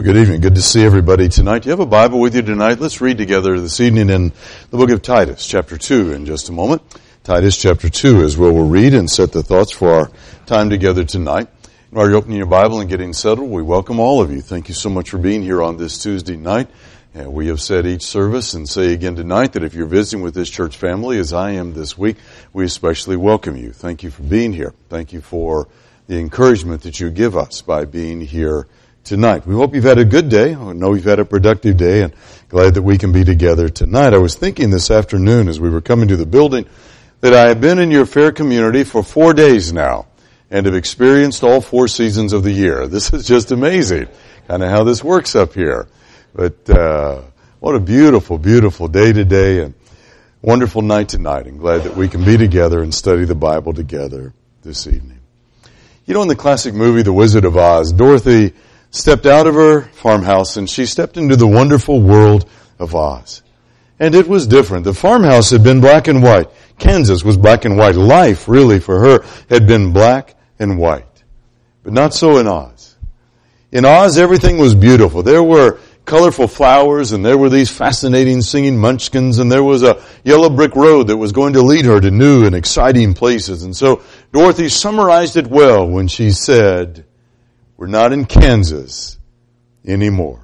Well, good evening. Good to see everybody tonight. Do you have a Bible with you tonight? Let's read together this evening in the book of Titus, chapter 2, in just a moment. Titus, chapter 2 is where we'll read and set the thoughts for our time together tonight. While you're opening your Bible and getting settled, we welcome all of you. Thank you so much for being here on this Tuesday night. And we have said each service and say again tonight that if you're visiting with this church family, as I am this week, we especially welcome you. Thank you for being here. Thank you for the encouragement that you give us by being here tonight. We hope you've had a good day. I know you've had a productive day and glad that we can be together tonight. I was thinking this afternoon as we were coming to the building that I have been in your fair community for 4 days now and have experienced all 4 seasons of the year. This is just amazing, kind of how this works up here. But what a beautiful, beautiful day today and wonderful night tonight. I'm glad that we can be together and study the Bible together this evening. You know, in the classic movie The Wizard of Oz, Dorothy stepped out of her farmhouse and she stepped into the wonderful world of Oz. And it was different. The farmhouse had been black and white. Kansas was black and white. Life, really, for her had been black and white. But not so in Oz. In Oz, everything was beautiful. There were colorful flowers, and there were these fascinating singing munchkins, and there was a yellow brick road that was going to lead her to new and exciting places. And so Dorothy summarized it well when she said, "We're not in Kansas anymore."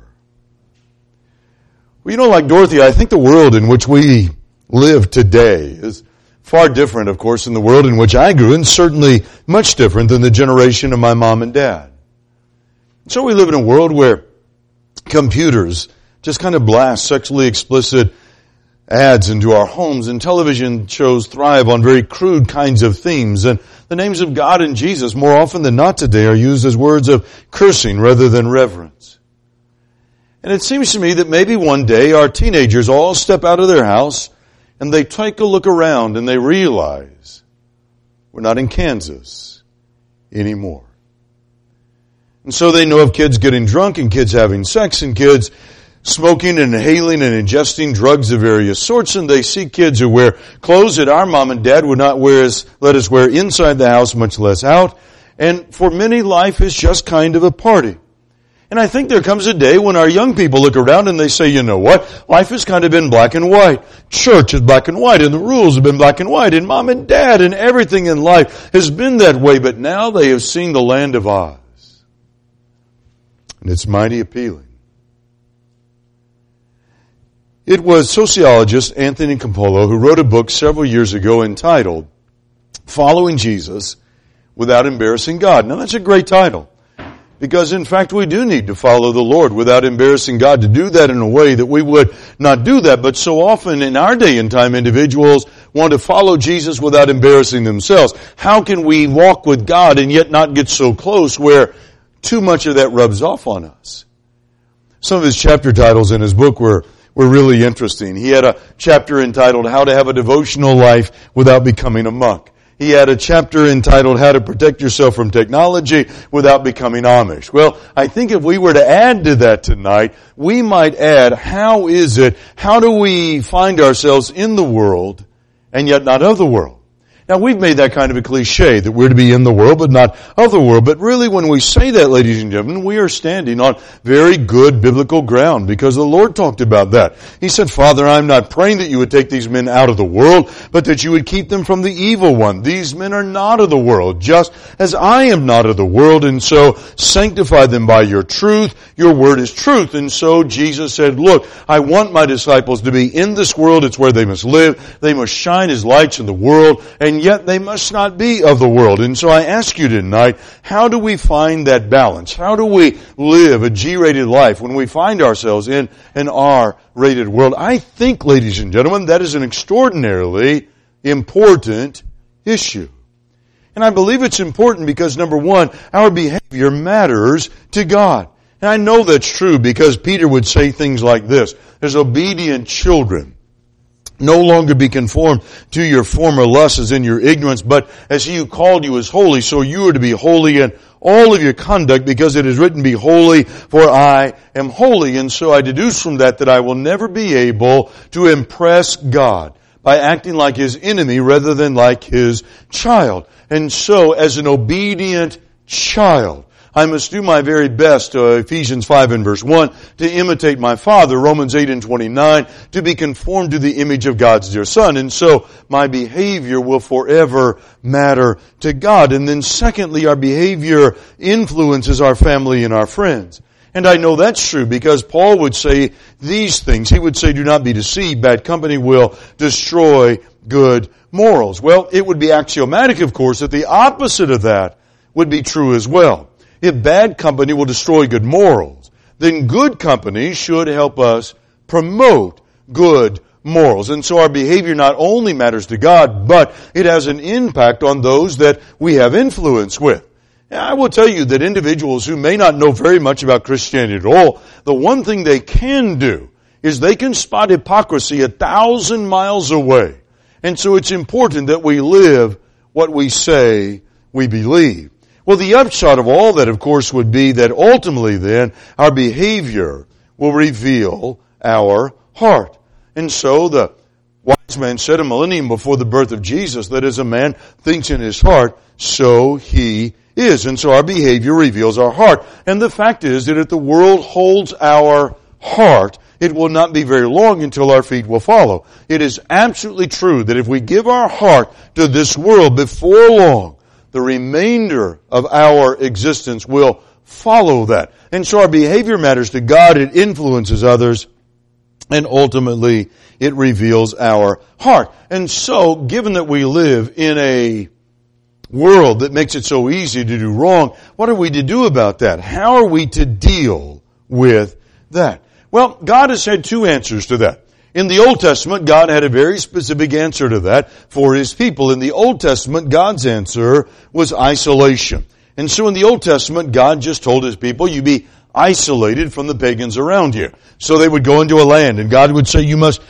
Well, you know, like Dorothy, I think the world in which we live today is far different, of course, than the world in which I grew, and certainly much different than the generation of my mom and dad. So we live in a world where computers just kind of blast sexually explicit ads into our homes, and television shows thrive on very crude kinds of themes, and the names of God and Jesus more often than not today are used as words of cursing rather than reverence. And it seems to me that maybe one day our teenagers all step out of their house and they take a look around and they realize we're not in Kansas anymore. And so they know of kids getting drunk and kids having sex and kids smoking and inhaling and ingesting drugs of various sorts, and they see kids who wear clothes that our mom and dad would not let us wear inside the house, much less out. And for many, life is just kind of a party. And I think there comes a day when our young people look around and they say, you know what? Life has kind of been black and white. Church is black and white, and the rules have been black and white, and mom and dad and everything in life has been that way, but now they have seen the land of Oz. And it's mighty appealing. It was sociologist Anthony Campolo who wrote a book several years ago entitled Following Jesus Without Embarrassing God. Now that's a great title, because in fact we do need to follow the Lord without embarrassing God, to do that in a way that we would not do that. But so often in our day and time, individuals want to follow Jesus without embarrassing themselves. How can we walk with God and yet not get so close where too much of that rubs off on us? Some of his chapter titles in his book were really interesting. He had a chapter entitled How to Have a Devotional Life Without Becoming a Monk. He had a chapter entitled How to Protect Yourself from Technology Without Becoming Amish. Well, I think if we were to add to that tonight, we might add, how do we find ourselves in the world and yet not of the world? Now, we've made that kind of a cliche that we're to be in the world but not of the world. But really, when we say that, ladies and gentlemen, we are standing on very good biblical ground, because the Lord talked about that. He said, "Father, I'm not praying that you would take these men out of the world, but that you would keep them from the evil one. These men are not of the world, just as I am not of the world, and so sanctify them by your truth. Your word is truth." And so Jesus said, look, I want my disciples to be in this world. It's where they must live. They must shine as lights in the world, and yet they must not be of the world. And so I ask you tonight, how do we find that balance? How do we live a G-rated life when we find ourselves in an R-rated world? I think, ladies and gentlemen, that is an extraordinarily important issue. And I believe it's important because, number one, our behavior matters to God. And I know that's true because Peter would say things like this: as obedient children, no longer be conformed to your former lusts as in your ignorance, but as he who called you is holy, so you are to be holy in all of your conduct, because it is written, be holy, for I am holy. And so I deduce from that I will never be able to impress God by acting like his enemy rather than like his child. And so, as an obedient child, I must do my very best, Ephesians 5 and verse 1, to imitate my Father, Romans 8 and 29, to be conformed to the image of God's dear Son. And so my behavior will forever matter to God. And then secondly, our behavior influences our family and our friends. And I know that's true because Paul would say these things. He would say, do not be deceived. Bad company will destroy good morals. Well, it would be axiomatic, of course, that the opposite of that would be true as well. If bad company will destroy good morals, then good company should help us promote good morals. And so our behavior not only matters to God, but it has an impact on those that we have influence with. I will tell you that individuals who may not know very much about Christianity at all, the one thing they can do is they can spot hypocrisy 1,000 miles away. And so it's important that we live what we say we believe. Well, the upshot of all that, of course, would be that ultimately then our behavior will reveal our heart. And so the wise man said a millennium before the birth of Jesus that as a man thinks in his heart, so he is. And so our behavior reveals our heart. And the fact is that if the world holds our heart, it will not be very long until our feet will follow. It is absolutely true that if we give our heart to this world before long, the remainder of our existence will follow that. And so our behavior matters to God, it influences others, and ultimately it reveals our heart. And so, given that we live in a world that makes it so easy to do wrong, what are we to do about that? How are we to deal with that? Well, God has had two answers to that. In the Old Testament, God had a very specific answer to that for His people. In the Old Testament, God's answer was isolation. And so in the Old Testament, God just told His people, you be isolated from the pagans around you. So they would go into a land, and God would say, you must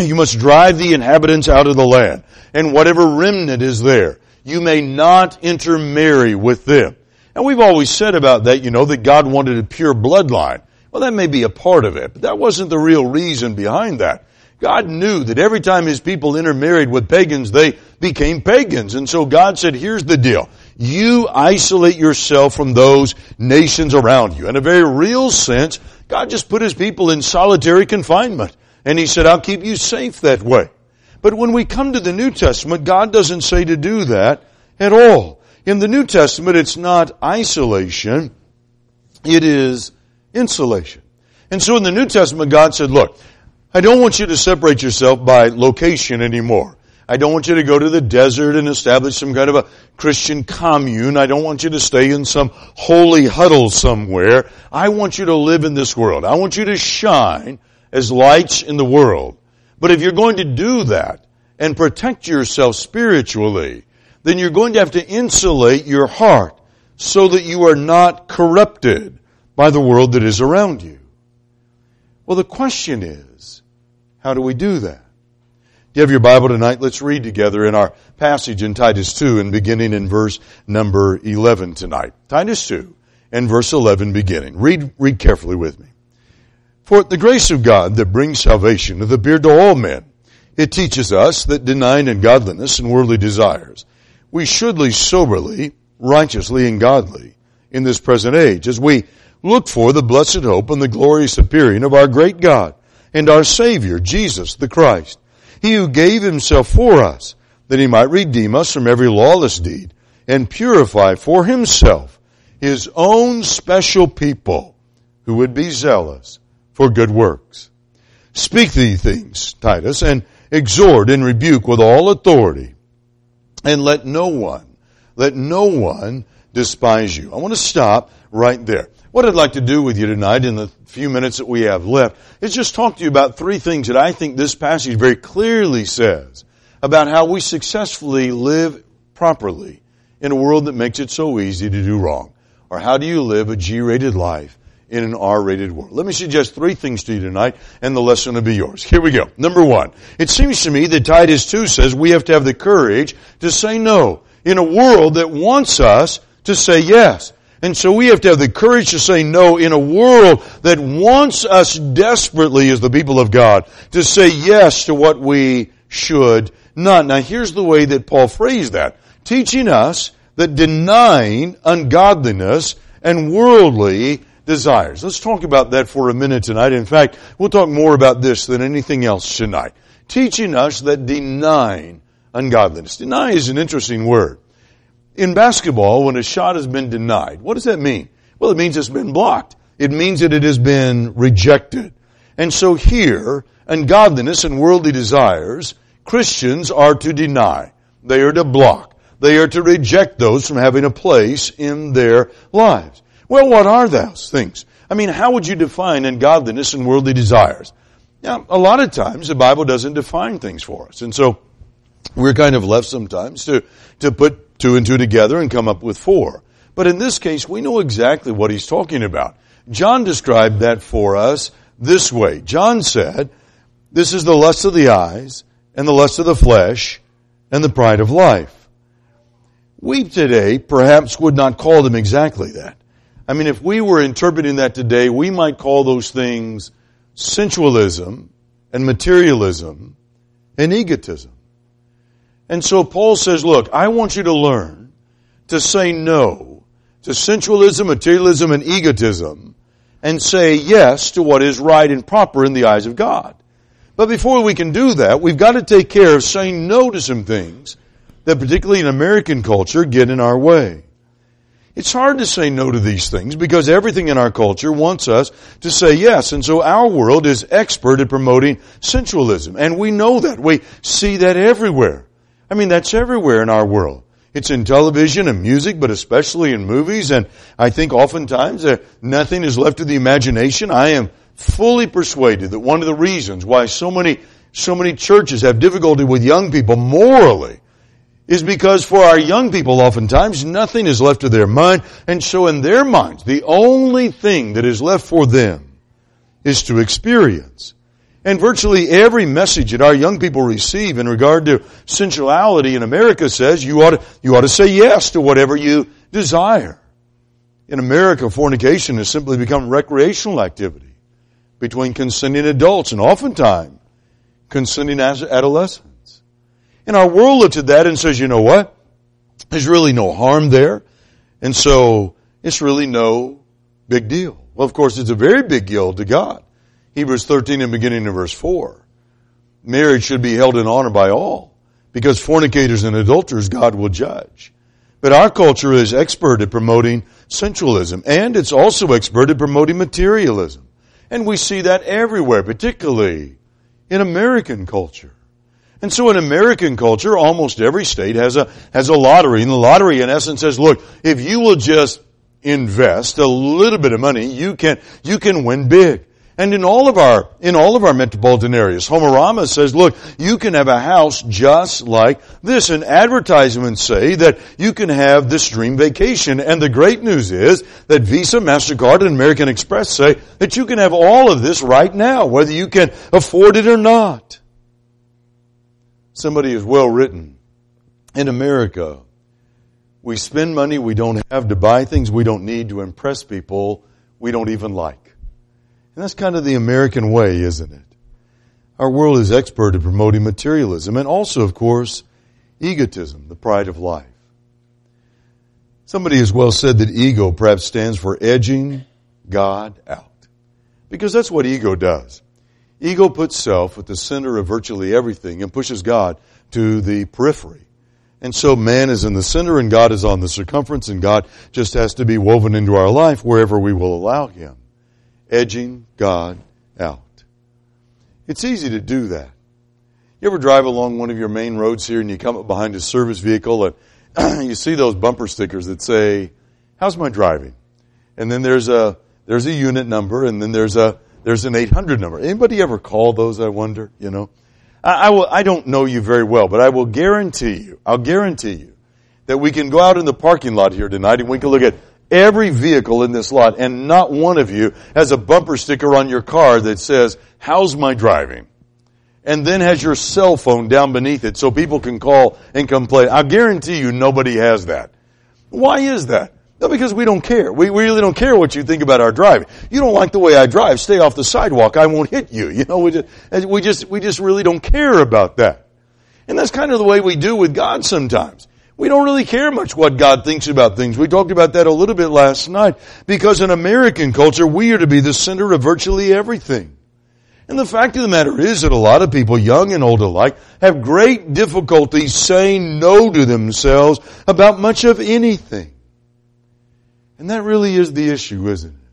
drive the inhabitants out of the land. And whatever remnant is there, you may not intermarry with them. And we've always said about that, that God wanted a pure bloodline. Well, that may be a part of it, but that wasn't the real reason behind that. God knew that every time His people intermarried with pagans, they became pagans. And so God said, here's the deal. You isolate yourself from those nations around you. In a very real sense, God just put His people in solitary confinement. And He said, I'll keep you safe that way. But when we come to the New Testament, God doesn't say to do that at all. In the New Testament, it's not isolation. It is insulation. And so in the New Testament, God said, look, I don't want you to separate yourself by location anymore. I don't want you to go to the desert and establish some kind of a Christian commune. I don't want you to stay in some holy huddle somewhere. I want you to live in this world. I want you to shine as lights in the world. But if you're going to do that and protect yourself spiritually, then you're going to have to insulate your heart so that you are not corrupted by the world that is around you. Well, the question is, how do we do that? Do you have your Bible tonight? Let's read together in our passage in Titus 2 and beginning in verse number 11 tonight. Titus 2 and verse 11 beginning. Read carefully with me. For the grace of God that brings salvation hath appeared to all men. It teaches us that denying ungodliness and worldly desires, we should live soberly, righteously, and godly in this present age, as we look for the blessed hope and the glorious appearing of our great God and our Savior, Jesus the Christ. He who gave Himself for us, that He might redeem us from every lawless deed and purify for Himself His own special people who would be zealous for good works. Speak these things, Titus, and exhort and rebuke with all authority, and let no one despise you. I want to stop right there. What I'd like to do with you tonight in the few minutes that we have left is just talk to you about three things that I think this passage very clearly says about how we successfully live properly in a world that makes it so easy to do wrong. Or how do you live a G-rated life in an R-rated world? Let me suggest three things to you tonight, and the lesson will be yours. Here we go. Number one, it seems to me that Titus 2 says we have to have the courage to say no in a world that wants us to say yes. And so we have to have the courage to say no in a world that wants us desperately as the people of God to say yes to what we should not. Now here's the way that Paul phrased that. Teaching us that denying ungodliness and worldly desires. Let's talk about that for a minute tonight. In fact, we'll talk more about this than anything else tonight. Teaching us that denying ungodliness. Deny is an interesting word. In basketball, when a shot has been denied, what does that mean? Well, it means it's been blocked. It means that it has been rejected. And so here, ungodliness and worldly desires, Christians are to deny. They are to block. They are to reject those from having a place in their lives. Well, what are those things? I mean, how would you define ungodliness and worldly desires? Now, a lot of times the Bible doesn't define things for us. And so we're kind of left sometimes to put two and two together and come up with four. But in this case, we know exactly what he's talking about. John described that for us this way. John said, this is the lust of the eyes and the lust of the flesh and the pride of life. We today perhaps would not call them exactly that. I mean, if we were interpreting that today, we might call those things sensualism and materialism and egotism. And so Paul says, look, I want you to learn to say no to sensualism, materialism, and egotism, and say yes to what is right and proper in the eyes of God. But before we can do that, we've got to take care of saying no to some things that, particularly in American culture, get in our way. It's hard to say no to these things because everything in our culture wants us to say yes. And so our world is expert at promoting sensualism. And we know that. We see that everywhere. I mean, that's everywhere in our world. It's in television and music, but especially in movies. And I think oftentimes nothing is left to the imagination. I am fully persuaded that one of the reasons why so many churches have difficulty with young people morally is because for our young people oftentimes nothing is left to their mind. And so in their minds, the only thing that is left for them is to experience. And virtually every message that our young people receive in regard to sensuality in America says you ought to say yes to whatever you desire. In America, fornication has simply become recreational activity between consenting adults and oftentimes consenting adolescents. And our world looks at that and says, you know what? There's really no harm there. And so it's really no big deal. Well, of course, it's a very big deal to God. Hebrews 13 and beginning in verse 4. Marriage should be held in honor by all, because fornicators and adulterers God will judge. But our culture is expert at promoting sensualism, and it's also expert at promoting materialism. And we see that everywhere, particularly in American culture. And so in American culture, almost every state has a lottery. And the lottery in essence says, look, if you will just invest a little bit of money, you can win big. And in all of our metropolitan areas, Homerama says, look, you can have a house just like this. And advertisements say that you can have this dream vacation. And the great news is that Visa, MasterCard, and American Express say that you can have all of this right now, whether you can afford it or not. Somebody is well written. In America, we spend money we don't have to buy things we don't need to impress people we don't even like. And that's kind of the American way, isn't it? Our world is expert at promoting materialism and also, of course, egotism, the pride of life. Somebody has well said that ego perhaps stands for edging God out. Because that's what ego does. Ego puts self at the center of virtually everything and pushes God to the periphery. And so man is in the center and God is on the circumference, and God just has to be woven into our life wherever we will allow Him. Edging God out. It's easy to do that. You ever drive along one of your main roads here and you come up behind a service vehicle and you see those bumper stickers that say, "How's my driving?" And then there's a unit number, and then there's an 800 number. Anybody ever call those, I wonder? You know, I don't know you very well, but I'll guarantee you that we can go out in the parking lot here tonight and we can look at every vehicle in this lot, and not one of you has a bumper sticker on your car that says, "How's my driving?" And then has your cell phone down beneath it so people can call and complain. I guarantee you nobody has that. Why is that? No, because we don't care. We really don't care what you think about our driving. You don't like the way I drive, stay off the sidewalk. I won't hit you. You know, we just really don't care about that. And that's kind of the way we do with God sometimes. We don't really care much what God thinks about things. We talked about that a little bit last night. Because in American culture, we are to be the center of virtually everything. And the fact of the matter is that a lot of people, young and old alike, have great difficulty saying no to themselves about much of anything. And that really is the issue, isn't it?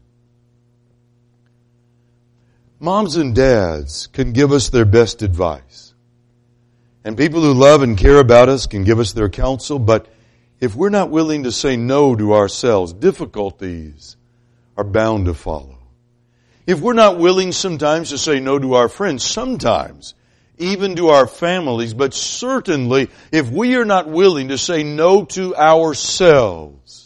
Moms and dads can give us their best advice. And people who love and care about us can give us their counsel. But if we're not willing to say no to ourselves, difficulties are bound to follow. If we're not willing sometimes to say no to our friends, sometimes even to our families, but certainly if we are not willing to say no to ourselves,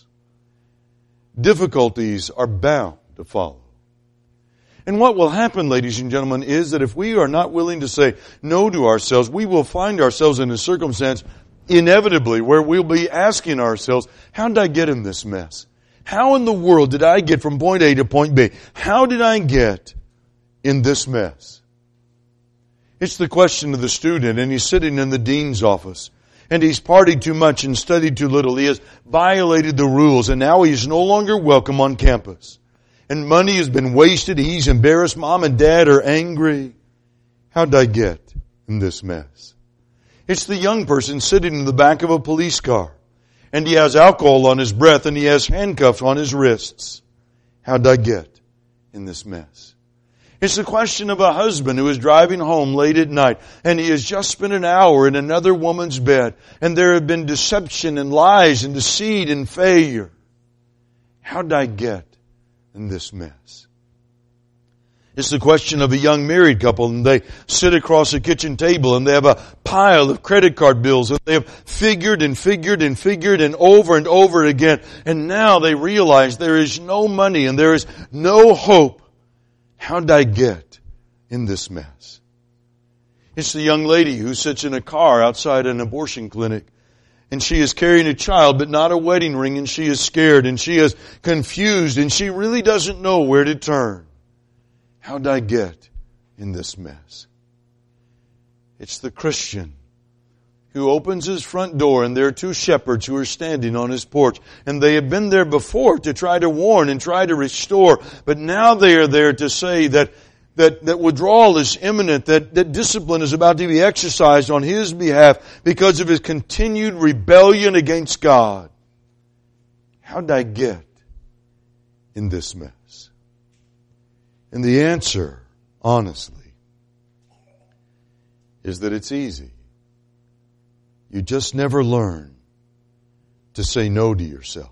difficulties are bound to follow. And what will happen, ladies and gentlemen, is that if we are not willing to say no to ourselves, we will find ourselves in a circumstance inevitably where we'll be asking ourselves, how did I get in this mess? How in the world did I get from point A to point B? How did I get in this mess? It's the question of the student, and he's sitting in the dean's office. And he's partied too much and studied too little. He has violated the rules, and now he's no longer welcome on campus. And money has been wasted. He's embarrassed. Mom and Dad are angry. How did I get in this mess? It's the young person sitting in the back of a police car. And he has alcohol on his breath and he has handcuffs on his wrists. How did I get in this mess? It's the question of a husband who is driving home late at night and he has just spent an hour in another woman's bed and there have been deception and lies and deceit and failure. How did I get in this mess? It's the question of a young married couple and they sit across a kitchen table and they have a pile of credit card bills and they have figured and over again. And now they realize there is no money and there is no hope. How did I get in this mess? It's the young lady who sits in a car outside an abortion clinic and she is carrying a child but not a wedding ring and she is scared and she is confused and she really doesn't know where to turn. How did I get in this mess? It's the Christian who opens his front door and there are two shepherds who are standing on his porch. And they have been there before to try to warn and try to restore. But now they are there to say that withdrawal is imminent, that discipline is about to be exercised on his behalf because of his continued rebellion against God. How did I get in this mess? And the answer, honestly, is that it's easy. You just never learn to say no to yourself.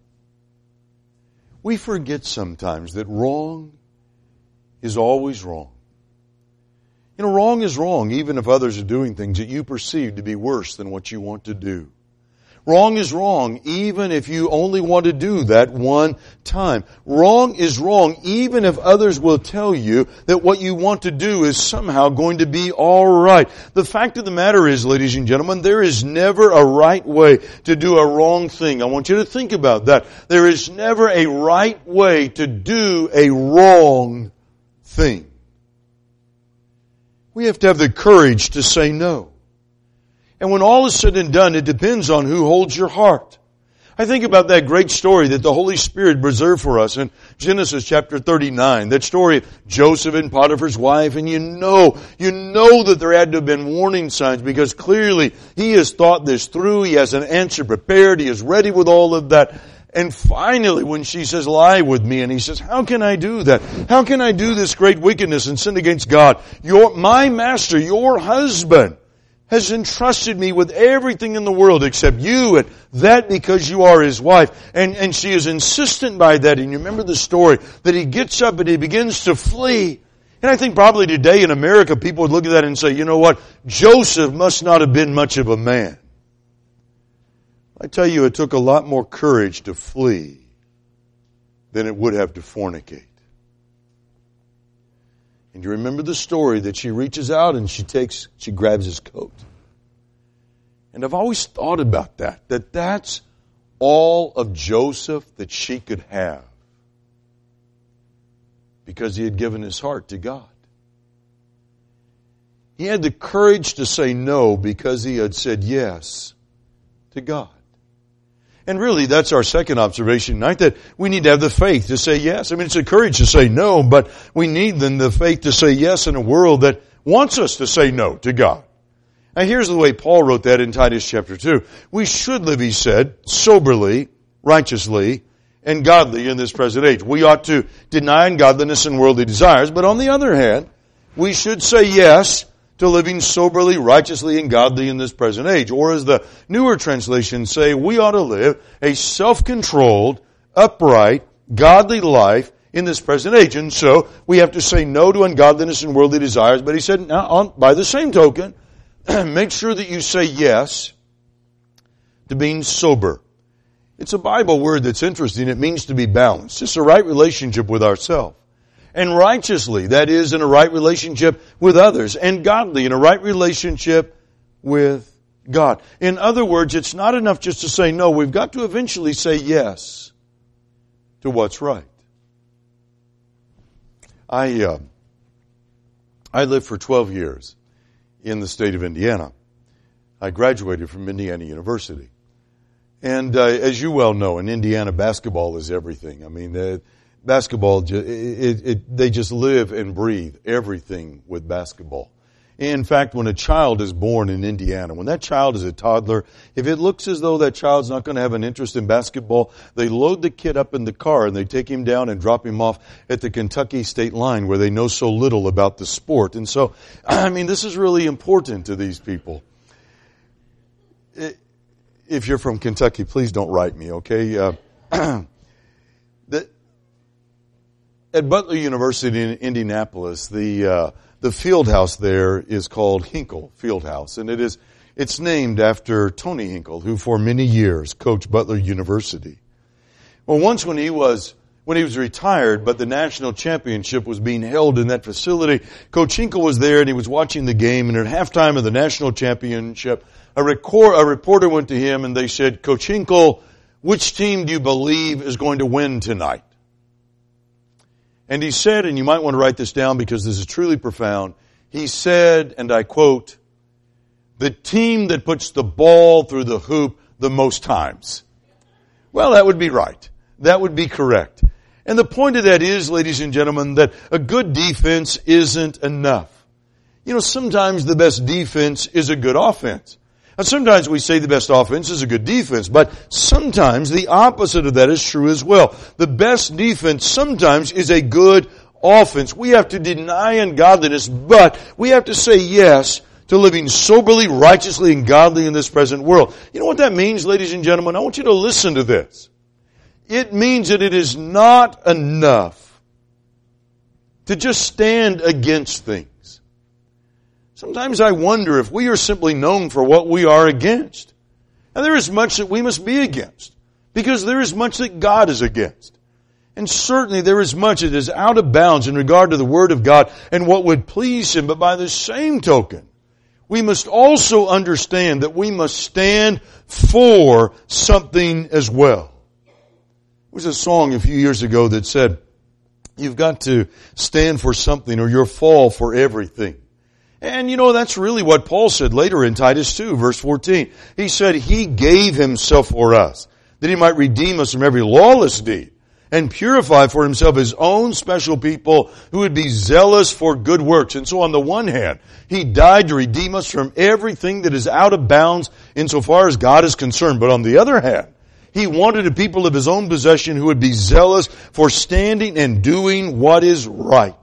We forget sometimes that wrong is always wrong. You know, wrong is wrong even if others are doing things that you perceive to be worse than what you want to do. Wrong is wrong even if you only want to do that one time. Wrong is wrong even if others will tell you that what you want to do is somehow going to be all right. The fact of the matter is, ladies and gentlemen, there is never a right way to do a wrong thing. I want you to think about that. There is never a right way to do a wrong thing. We have to have the courage to say no. And when all is said and done, it depends on who holds your heart. I think about that great story that the Holy Spirit preserved for us in Genesis chapter 39. That story of Joseph and Potiphar's wife. And you know that there had to have been warning signs because clearly he has thought this through. He has an answer prepared. He is ready with all of that. And finally, when she says, lie with me, and he says, how can I do that? How can I do this great wickedness and sin against God? My master, your husband, has entrusted me with everything in the world except you, and that because you are his wife. And she is insistent by that. And you remember the story that he gets up and he begins to flee. And I think probably today in America people would look at that and say, you know what? Joseph must not have been much of a man. I tell you, it took a lot more courage to flee than it would have to fornicate. And you remember the story that she reaches out and she grabs his coat. And I've always thought about that's all of Joseph that she could have. Because he had given his heart to God. He had the courage to say no because he had said yes to God. And really, that's our second observation tonight, that we need to have the faith to say yes. I mean, it's the courage to say no, but we need then the faith to say yes in a world that wants us to say no to God. Now here's the way Paul wrote that in Titus chapter 2. We should live, he said, soberly, righteously, and godly in this present age. We ought to deny ungodliness and worldly desires, but on the other hand, we should say yes to living soberly, righteously, and godly in this present age. Or as the newer translations say, we ought to live a self-controlled, upright, godly life in this present age. And so we have to say no to ungodliness and worldly desires. But he said, now, by the same token, make sure that you say yes to being sober. It's a Bible word that's interesting. It means to be balanced. It's a right relationship with ourselves. And righteously, that is, in a right relationship with others. And godly, in a right relationship with God. In other words, it's not enough just to say no. We've got to eventually say yes to what's right. I lived for 12 years in the state of Indiana. I graduated from Indiana University. And as you well know, in Indiana, basketball is everything. I mean, basketball, they just live and breathe everything with basketball. In fact, when a child is born in Indiana, when that child is a toddler, if it looks as though that child's not going to have an interest in basketball, they load the kid up in the car and they take him down and drop him off at the Kentucky state line where they know so little about the sport. And so, I mean, this is really important to these people. If you're from Kentucky, please don't write me, okay? At Butler University in Indianapolis, the field house there is called Hinkle Field House, and it's named after Tony Hinkle, who for many years coached Butler University. Well, once when he was retired, but the national championship was being held in that facility, Coach Hinkle was there and he was watching the game, and at halftime of the national championship, a reporter went to him and they said, "Coach Hinkle, which team do you believe is going to win tonight?" And he said, and you might want to write this down because this is truly profound, he said, and I quote, "The team that puts the ball through the hoop the most times." Well, that would be right. That would be correct. And the point of that is, ladies and gentlemen, that a good defense isn't enough. You know, sometimes the best defense is a good offense. Now, sometimes we say the best offense is a good defense, but sometimes the opposite of that is true as well. The best defense sometimes is a good offense. We have to deny ungodliness, but we have to say yes to living soberly, righteously, and godly in this present world. You know what that means, ladies and gentlemen? I want you to listen to this. It means that it is not enough to just stand against things. Sometimes I wonder if we are simply known for what we are against. And there is much that we must be against, because there is much that God is against. And certainly there is much that is out of bounds in regard to the Word of God and what would please Him. But by the same token, we must also understand that we must stand for something as well. There was a song a few years ago that said, "You've got to stand for something or you'll fall for everything." And you know, that's really what Paul said later in Titus 2, verse 14. He said, He gave Himself for us, that He might redeem us from every lawless deed, and purify for Himself His own special people who would be zealous for good works. And so on the one hand, He died to redeem us from everything that is out of bounds insofar as God is concerned. But on the other hand, He wanted a people of His own possession who would be zealous for standing and doing what is right.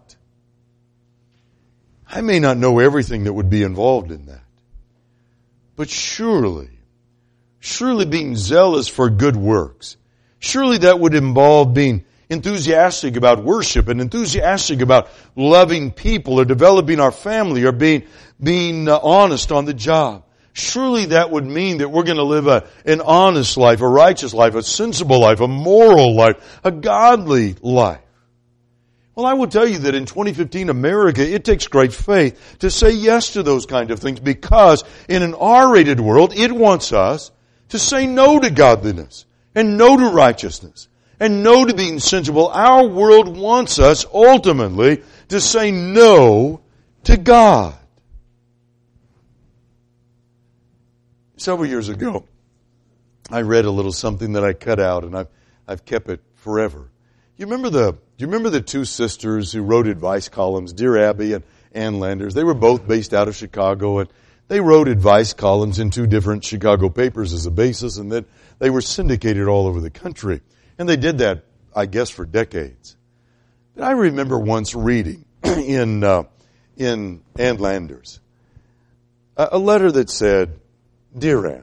I may not know everything that would be involved in that. But surely being zealous for good works, surely that would involve being enthusiastic about worship and enthusiastic about loving people or developing our family or being honest on the job. Surely that would mean that we're going to live an honest life, a righteous life, a sensible life, a moral life, a godly life. Well, I will tell you that in 2015 America, it takes great faith to say yes to those kind of things, because in an R-rated world, it wants us to say no to godliness and no to righteousness and no to being sensible. Our world wants us ultimately to say no to God. Several years ago, I read a little something that I cut out, and I've kept it forever. Do you remember the two sisters who wrote advice columns, Dear Abby and Ann Landers? They were both based out of Chicago, and they wrote advice columns in two different Chicago papers as a basis, and then they were syndicated all over the country. And they did that, I guess, for decades. But I remember once reading in Ann Landers a letter that said, Dear Ann,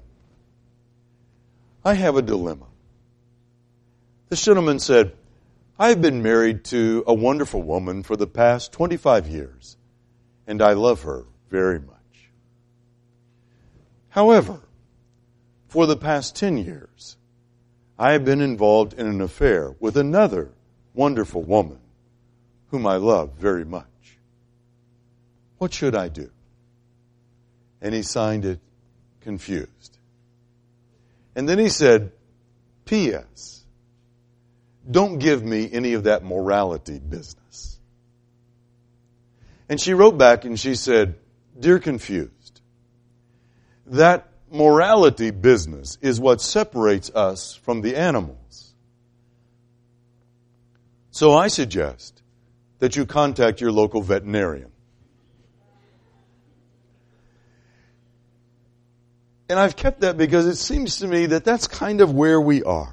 I have a dilemma. This gentleman said, I've been married to a wonderful woman for the past 25 years, and I love her very much. However, for the past 10 years, I have been involved in an affair with another wonderful woman whom I love very much. What should I do? And he signed it, confused. And then he said, P.S. Don't give me any of that morality business. And she wrote back and she said, Dear Confused, that morality business is what separates us from the animals. So I suggest that you contact your local veterinarian. And I've kept that because it seems to me that that's kind of where we are.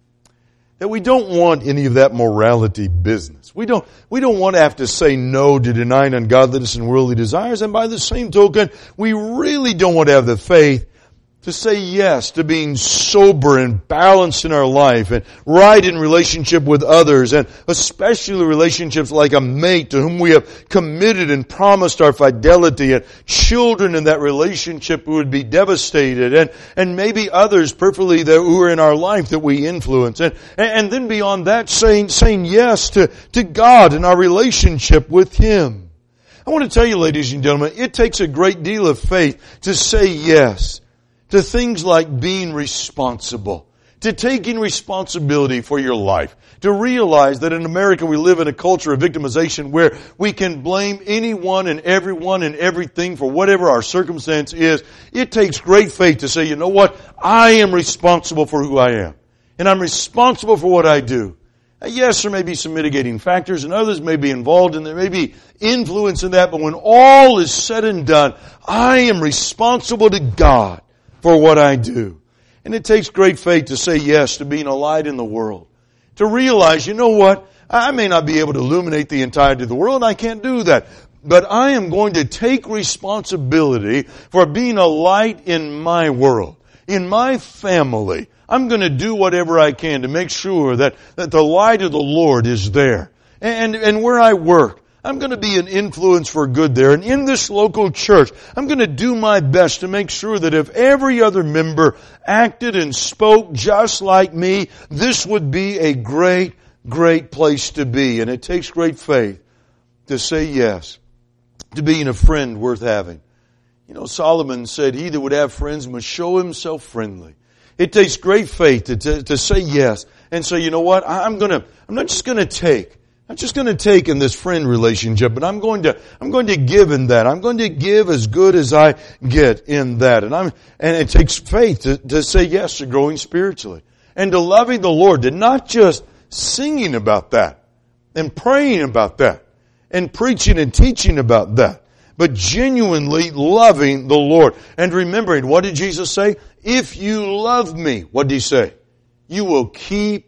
That we don't want any of that morality business. We don't want to have to say no to denying ungodliness and worldly desires. And by the same token, we really don't want to have the faith to say yes to being sober and balanced in our life and right in relationship with others, and especially relationships like a mate to whom we have committed and promised our fidelity, and children in that relationship who would be devastated, and maybe others perfectly that who are in our life that we influence. And then beyond that, saying yes to God and our relationship with Him. I want to tell you, ladies and gentlemen, it takes a great deal of faith to say yes to things like being responsible, to taking responsibility for your life, to realize that in America we live in a culture of victimization where we can blame anyone and everyone and everything for whatever our circumstance is. It takes great faith to say, you know what? I am responsible for who I am, and I'm responsible for what I do. Yes, there may be some mitigating factors, and others may be involved, and there may be influence in that, but when all is said and done, I am responsible to God for what I do. And it takes great faith to say yes to being a light in the world. To realize, you know what? I may not be able to illuminate the entirety of the world, and I can't do that. But I am going to take responsibility for being a light in my world, in my family. I'm going to do whatever I can to make sure that the light of the Lord is there. And where I work, I'm going to be an influence for good there. And in this local church, I'm going to do my best to make sure that if every other member acted and spoke just like me, this would be a great, great place to be. And it takes great faith to say yes to being a friend worth having. You know, Solomon said, he that would have friends must show himself friendly. It takes great faith to say yes and say, you know what, I'm not just going to take in this friend relationship, but I'm going to give in that. I'm going to give as good as I get in that. And it takes faith to say yes to growing spiritually and to loving the Lord, to not just singing about that and praying about that and preaching and teaching about that, but genuinely loving the Lord and remembering, what did Jesus say? If you love me, what did He say? You will keep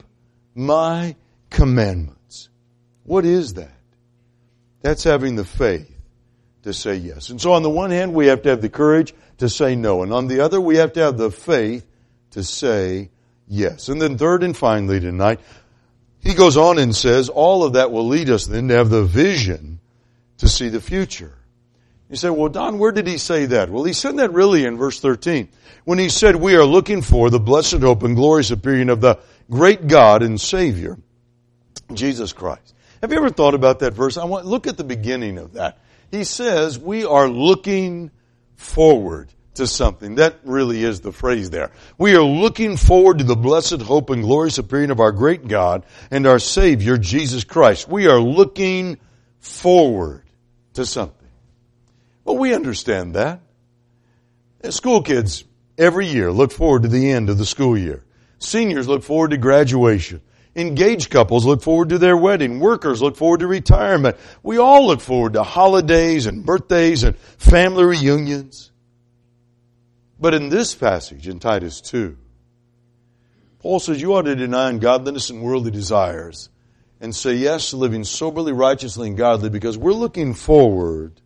my commandments. What is that? That's having the faith to say yes. And so on the one hand, we have to have the courage to say no. And on the other, we have to have the faith to say yes. And then third and finally tonight, he goes on and says, all of that will lead us then to have the vision to see the future. You say, well, Don, where did he say that? Well, he said that really in verse 13. When he said, we are looking for the blessed hope and glorious appearing of the great God and Savior, Jesus Christ. Have you ever thought about that verse? Look at the beginning of that. He says, we are looking forward to something. That really is the phrase there. We are looking forward to the blessed hope and glorious appearing of our great God and our Savior, Jesus Christ. We are looking forward to something. Well, we understand that. As school kids, every year look forward to the end of the school year. Seniors look forward to graduation. Engaged couples look forward to their wedding. Workers look forward to retirement. We all look forward to holidays and birthdays and family reunions. But in this passage, in Titus 2, Paul says you ought to deny ungodliness and worldly desires and say yes to living soberly, righteously, and godly, because we're looking forward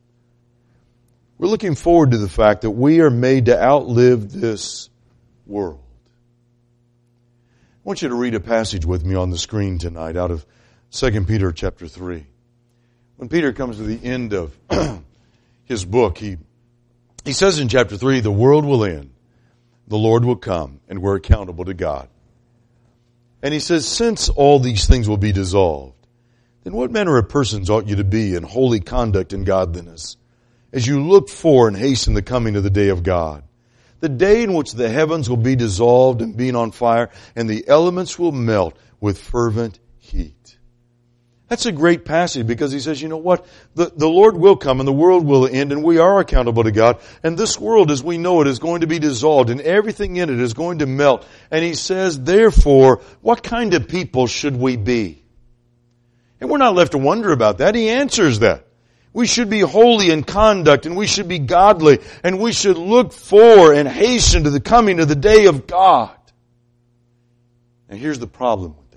to the fact that we are made to outlive this world. I want you to read a passage with me on the screen tonight out of 2 Peter chapter 3. When Peter comes to the end of his book, he says in chapter 3, the world will end, the Lord will come, and we're accountable to God. And he says, since all these things will be dissolved, then what manner of persons ought you to be in holy conduct and godliness, as you look for and hasten the coming of the day of God, the day in which the heavens will be dissolved and being on fire, and the elements will melt with fervent heat. That's a great passage because he says, you know what? The Lord will come and the world will end and we are accountable to God. And this world as we know it is going to be dissolved and everything in it is going to melt. And he says, therefore, what kind of people should we be? And we're not left to wonder about that. He answers that. We should be holy in conduct and we should be godly and we should look for and hasten to the coming of the day of God. Now here's the problem with that.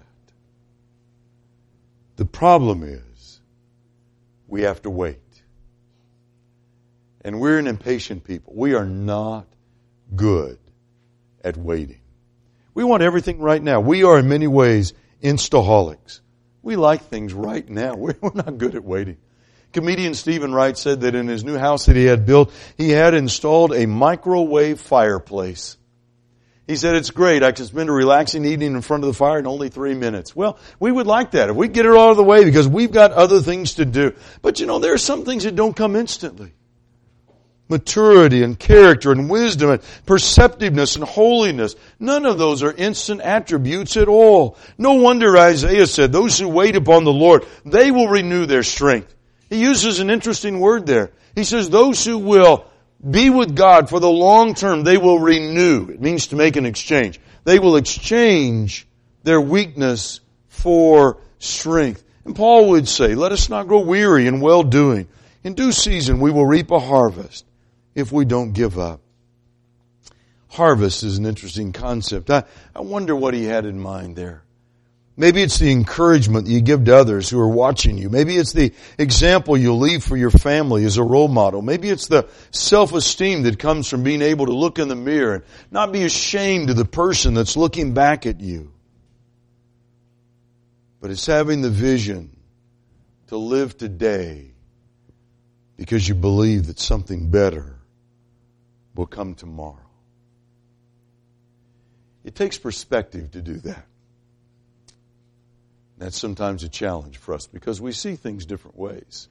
The problem is we have to wait. And we're an impatient people. We are not good at waiting. We want everything right now. We are in many ways instaholics. We like things right now. We're not good at waiting. Comedian Stephen Wright said that in his new house that he had built, he had installed a microwave fireplace. He said, it's great. I can spend a relaxing evening in front of the fire in only 3 minutes. Well, we would like that if we get it all out of the way because we've got other things to do. But you know, there are some things that don't come instantly. Maturity and character and wisdom and perceptiveness and holiness. None of those are instant attributes at all. No wonder Isaiah said, those who wait upon the Lord, they will renew their strength. He uses an interesting word there. He says, those who will be with God for the long term, they will renew. It means to make an exchange. They will exchange their weakness for strength. And Paul would say, let us not grow weary in well-doing. In due season we will reap a harvest if we don't give up. Harvest is an interesting concept. I wonder what he had in mind there. Maybe it's the encouragement that you give to others who are watching you. Maybe it's the example you leave for your family as a role model. Maybe it's the self-esteem that comes from being able to look in the mirror and not be ashamed of the person that's looking back at you. But it's having the vision to live today because you believe that something better will come tomorrow. It takes perspective to do that. That's sometimes a challenge for us because we see things different ways.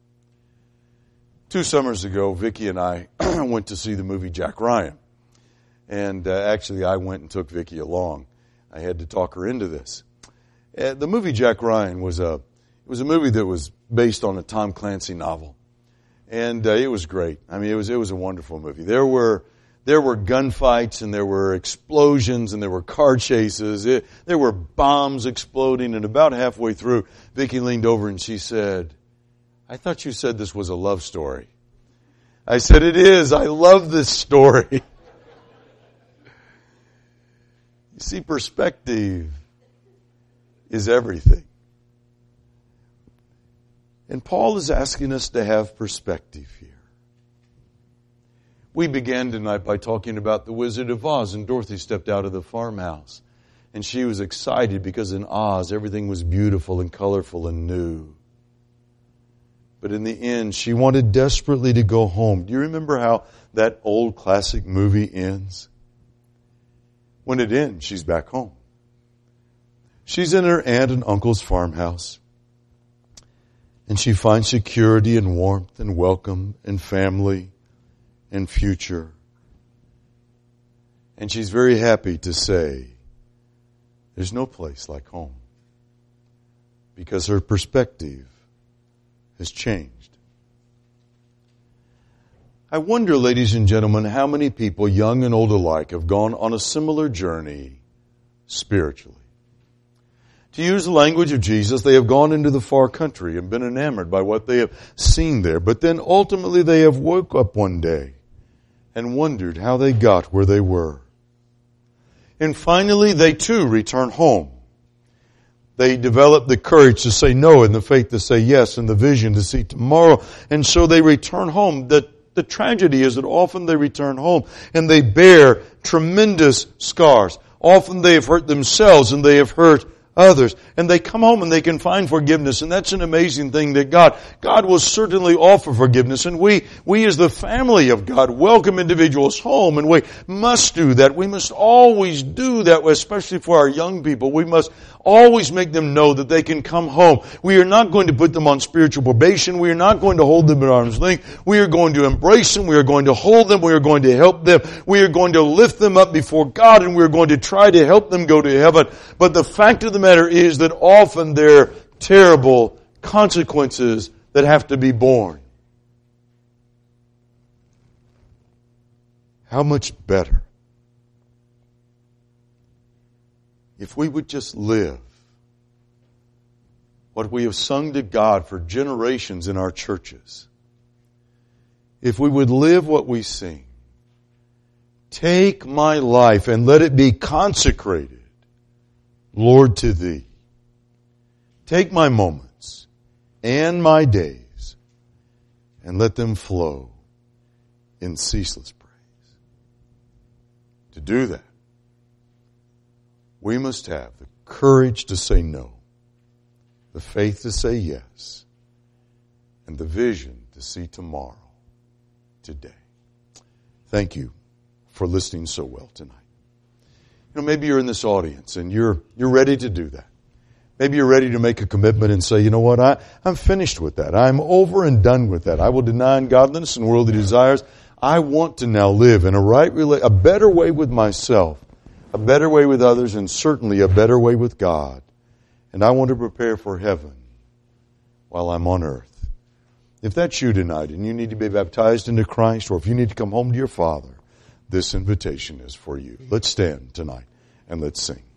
2 summers ago, Vicki and I went to see the movie Jack Ryan. And actually, I went and took Vicki along. I had to talk her into this. The movie Jack Ryan was a movie that was based on a Tom Clancy novel. And it was great. I mean, it was a wonderful movie. There were gunfights and there were explosions and there were car chases. There were bombs exploding, and about halfway through, Vicki leaned over and she said, I thought you said this was a love story. I said, it is. I love this story. You see, perspective is everything. And Paul is asking us to have perspective here. We began tonight by talking about the Wizard of Oz, and Dorothy stepped out of the farmhouse. And she was excited because in Oz everything was beautiful and colorful and new. But in the end, she wanted desperately to go home. Do you remember how that old classic movie ends? When it ends, she's back home. She's in her aunt and uncle's farmhouse. And she finds security and warmth and welcome and family and future. And she's very happy to say, there's no place like home. Because her perspective has changed. I wonder, ladies and gentlemen, how many people, young and old alike, have gone on a similar journey spiritually. To use the language of Jesus, they have gone into the far country and been enamored by what they have seen there. But then ultimately they have woke up one day and wondered how they got where they were. And finally they too return home. They develop the courage to say no and the faith to say yes and the vision to see tomorrow. And so they return home. The tragedy is that often they return home and they bear tremendous scars. Often they have hurt themselves and they have hurt others. And they come home and they can find forgiveness. And that's an amazing thing that God will certainly offer forgiveness. And we as the family of God welcome individuals home. And we must do that. We must always do that, especially for our young people. We must always make them know that they can come home. We are not going to put them on spiritual probation. We are not going to hold them at arm's length. We are going to embrace them. We are going to hold them. We are going to help them. We are going to lift them up before God, and we are going to try to help them go to heaven. But the fact of the matter is that often there are terrible consequences that have to be borne. How much better if we would just live what we have sung to God for generations in our churches. If we would live what we sing. Take my life and let it be consecrated, Lord, to Thee. Take my moments and my days and let them flow in ceaseless praise. To do that, we must have the courage to say no, the faith to say yes, and the vision to see tomorrow, today. Thank you for listening so well tonight. You know, maybe you're in this audience and you're ready to do that. Maybe you're ready to make a commitment and say, you know what, I'm finished with that. I'm over and done with that. I will deny ungodliness and worldly desires. I want to now live in a better way with myself, a better way with others, and certainly a better way with God. And I want to prepare for heaven while I'm on earth. If that's you tonight and you need to be baptized into Christ, or if you need to come home to your Father, this invitation is for you. Let's stand tonight and let's sing.